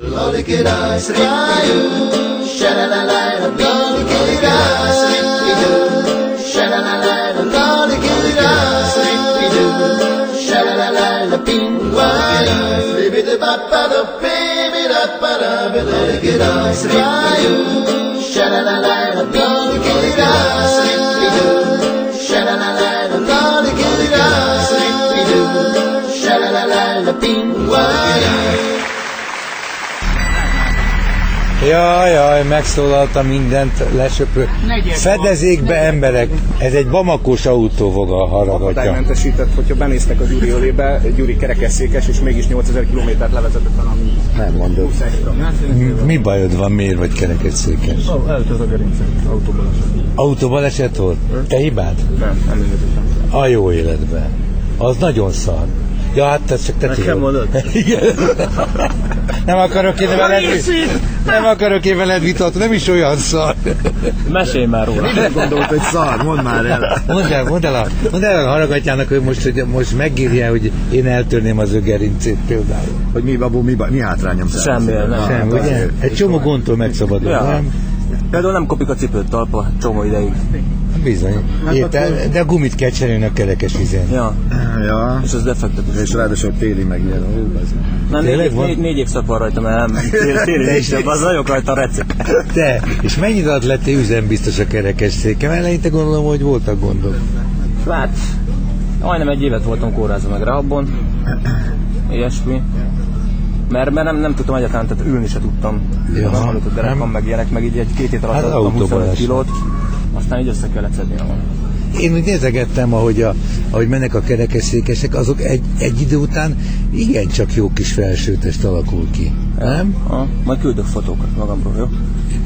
Jaj, megszólalt a mindent lesöpő. Fedezékbe emberek. Ez egy Bamakós autó fog a haragatja. Akadálymentesített, hogyha benéztek a Gyuri ölébe, Gyuri kerekesszékes, és mégis 8000 kilométert levezetett van, ami nem mondod. Mi bajod van, miért vagy kerekesszékes? Elütött a gerincet, autóbaleset. Autóbaleset volt? Te hibád? Nem mindegy. A jó életben. Az nagyon szar. Ja, hát ez csak te tudod. Nekem mondod? Igen. Nem akarok én veled vitatni, nem is olyan szar. Mesélj már róla. Nem gondolt, hogy szar, mondd már el. Mondd el a haragatjának, hogy most megírja, hogy én eltörném az ő gerincét például. Hogy mi hátrányom Semmi, nem. Ugye? Egy csomó gondtól megszabadul, ja. Nem? Például nem kopik a cipőt talpa csomó ideig. Bizony. De a gumit kell cserélni a kerekes vizén. Ja. És az defektet is. És ráadásul téli meg ilyen. Négy évszak van rajta, mert nem. Téli is, az nagyon rajta a recep. De, és mennyit alatt lettél üzembiztos a kerekes székem? Eleinte gondolom, hogy voltak gondok. Hát, majdnem egy évet voltam kórházban meg rehabban. Ilyesmi. Mert nem tudtam egyáltalán, tehát ülni se tudtam. A derekam meg ilyenek, meg így egy-két hét alatt adtam 25 kilót. Aztán így össze kellett szedni magam. Én úgy nézegettem, ahogy mennek a kerekesszékesek, azok egy idő után igencsak jó kis felsőtest alakul ki, nem? Majd küldök fotókat magamról, jó?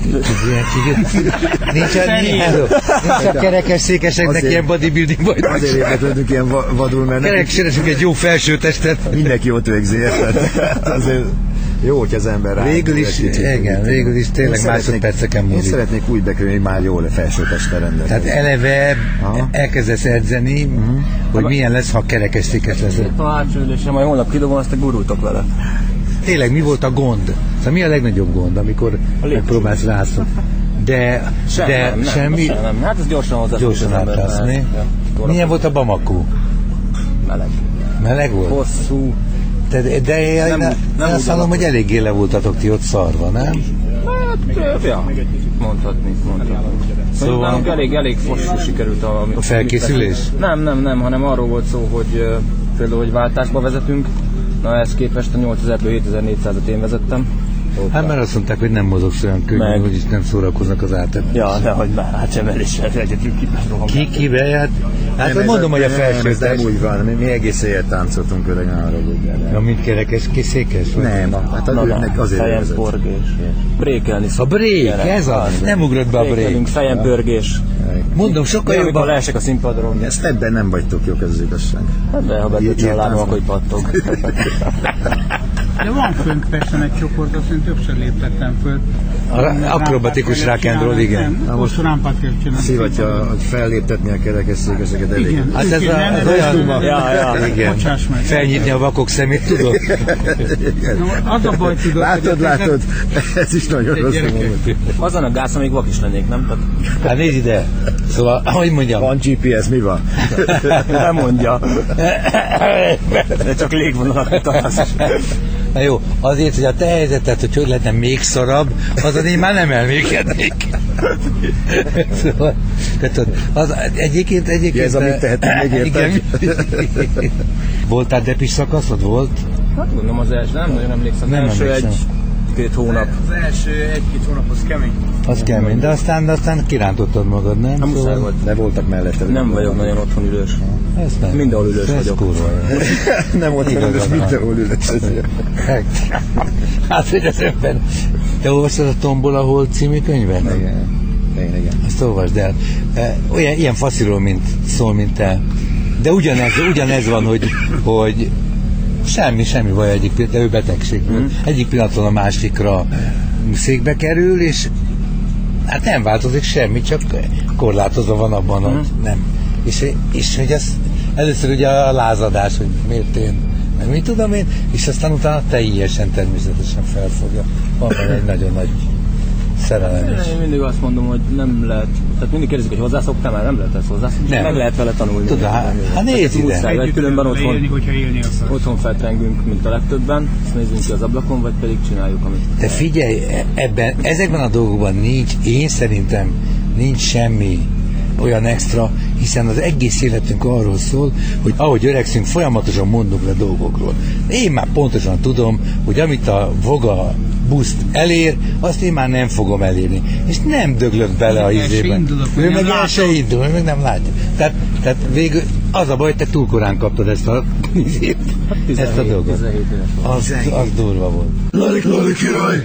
Nincs a kerekesszékeseknek ilyen bodybuilding vagy. Azért értetődünk ilyen vadul, mert keresünk egy jó felsőtestet. Mindenki ott végzi, érted? Azért jó, hogy az ember rá. Végül is tényleg másodperceken múlik. Én szeretnék úgy bekerülni, hogy már jól felsőtestre rendelkezni. Tehát eleve elkezdesz edzeni, hogy milyen lesz, ha kerekesszékes lesz. A hátsó ülésre, majd holnap kidobom, aztán gurultok vele. Tényleg, mi volt a gond? Szóval mi a legnagyobb gond, amikor megpróbálsz rászok? Semmi? Nem. Hát ez gyorsan átlászni. Milyen volt a Bamako? Meleg volt? Hosszú. De én azt hallom, hogy eléggé le voltatok ti ott szarva, nem? Hát, mondhatni. Szóval nálunk elég fosszú sikerült a felkészülés? Nem, hanem arról volt szó, hogy például, hogy váltásba vezetünk. Na, ehhez képest a 8000-ből 7400-at én vezettem. Hát mert azt mondták, hogy nem mozogsz olyan könnyen, hogy is nem szórakoznak az átemelések. Ja, nehogy már, hát sem eléssel egyedül kirohom. Kibe? Hát mondom, hogy a felsőtest. Nem úgy van, mi egész éjjel táncoltunk öreg, ne haragudj el. Ja, mint kerekes, kiszékes? Nem, hát őnek azért fejem pörgés. Brékelni. A brék, ez az? Nem ugrott be a brék. Fejem pörgés. Mondom, sokkal jobban. Amikor leesek a színpadról. Ezt ebben nem vagytok jók, ez az igazság. Hát de, ha betöltsön a lábam, akkor pattog. De van fönt persze egy csoport, azt én többször léptettem föl. Akrobatikus rock'n'roll, igen. Hosszú rámpát kell csinálni. Szivatja, hogy felléptetni a kerekesszékeseket elég. Igen. Hát ez olyan... Igen. Felnyitni a vakok szemét, tudod? Az a baj, tudod. Látod, ez is nagyon rossz volt. Azon a gáz, amíg vak is lennék, nem? Hát nézd ide. Szóval, ahogy mondjam. Van GPS, mi van? Nem mondja. De csak légvonalat találsz. Na jó, azért, hogy a te helyzetet, hogy lehetne még szarabb, azon én már nem elmékednék. Szóval, az egyébként... Ez amit tehetünk még érted? Voltál depis szakaszod? Volt? Hát mondom az első, nem nagyon emlékszem. Nem első egy-két hónap. Az első egy-két hónap az kemény. Az kemény, de aztán kirántottad magad, nem? Nem muszáj volt. De voltak mellette. Nem vagyok nagyon otthon ülős. Mindenhol ülős vagyok. Nem ott ülős, mindenhol ülős. Hát, hogy az ember... Te olvastad a Tombola Hold című könyvet? Igen. Azt olvasd el. Ilyen fasziról szól, mint te. De ugyanez van, hogy semmi baj egyik pillanatban, ő betegség. Egyik pillanatban a másikra székbe kerül, és hát nem változik semmi, csak korlátozva van abban, hogy nem. És hogy ez először ugye a lázadás, hogy miért én meg mit tudom én, és aztán utána teljesen természetesen felfogja. Van benne egy nagyon nagy szerelem is. Én mindig azt mondom, hogy nem lehet, tehát mindig kérdezik, hogy hozzászoktál, mert nem lehet ezt hozzászokni, Nem. meg lehet vele tanulni. Tudod, hát nézd ide. Vagy különben élni, hogyha élni akar. otthon feltrengünk, mint a legtöbben, és nézzünk ki az ablakon, vagy pedig csináljuk, amit... De figyelj, ezekben a dolgokban én szerintem nincs semmi olyan extra, hiszen az egész életünk arról szól, hogy ahogy öregszünk, folyamatosan mondunk le dolgokról. Én már pontosan tudom, hogy amit a Voga buszt elér, azt én már nem fogom elérni. És nem döglök bele a izében. Ő meg el se indul, ő meg nem látja. Tehát végül az a baj, te túl korán kaptad ezt a dolgot. 17 éves volt. Az durva volt. Lali király!